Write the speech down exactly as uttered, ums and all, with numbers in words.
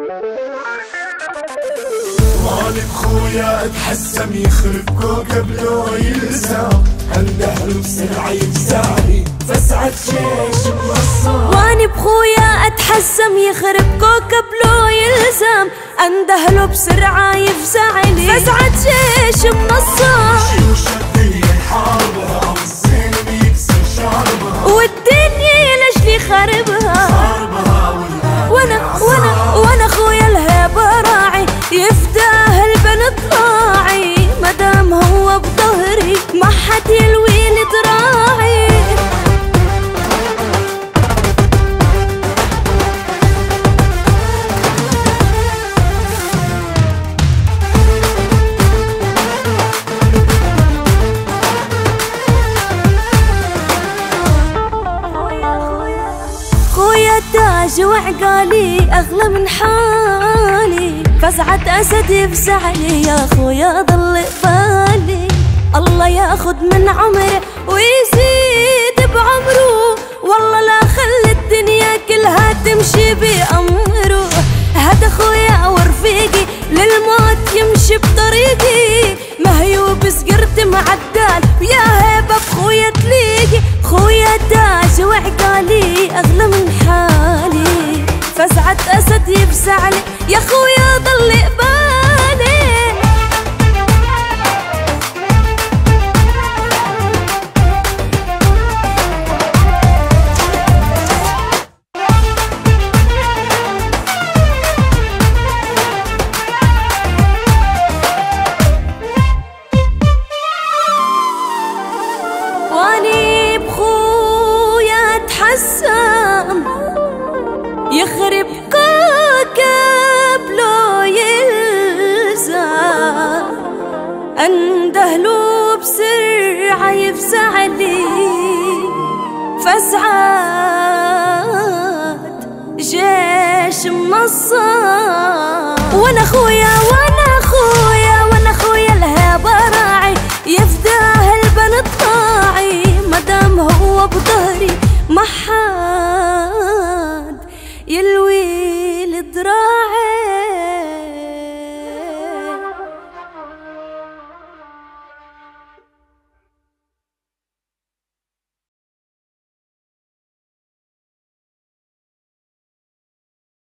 غالب خويا اتحسم يخرب كوكب لو يلزم، عنده حلم بسرعة يفزعني فسعة جيش منصة. واني بخويا اتحسم يخرب كوكب لو يلزم، عنده بسرعة يفزعني فسعة جيش منصة. جيوش الدنيا يحاربها والزين بيكسر شاربها، والدنيا لاجلي خاربها خاربها. وانا وانا وانا خويا الهيبة راعي يفداه البن طلاعي، مدام هو بظهري ما حد يلوي لي دراعي. خويا تاج وعقالي أغلى من حالي، فزعة أسد يفزعني يا خويا ضل بالي. الله ياخد من عمره ويزيد بعمره، والله لا خلي الدنيا كلها تمشي بأمره. هذا خويا ورفيقي للموت يمشي بطريقي، مهيوب سقرت معدال ويا هيبة بخويا تليقي. خويا تاج وعقالي أغلى من حالي، فزعة أسد يفزعني يا خويا ضل قبالي. واني بخويا اتحسم يخرب كوكب لو يلزم، اندهلو بسرعة يفزعني فزعات جيش منصة. وانا خويا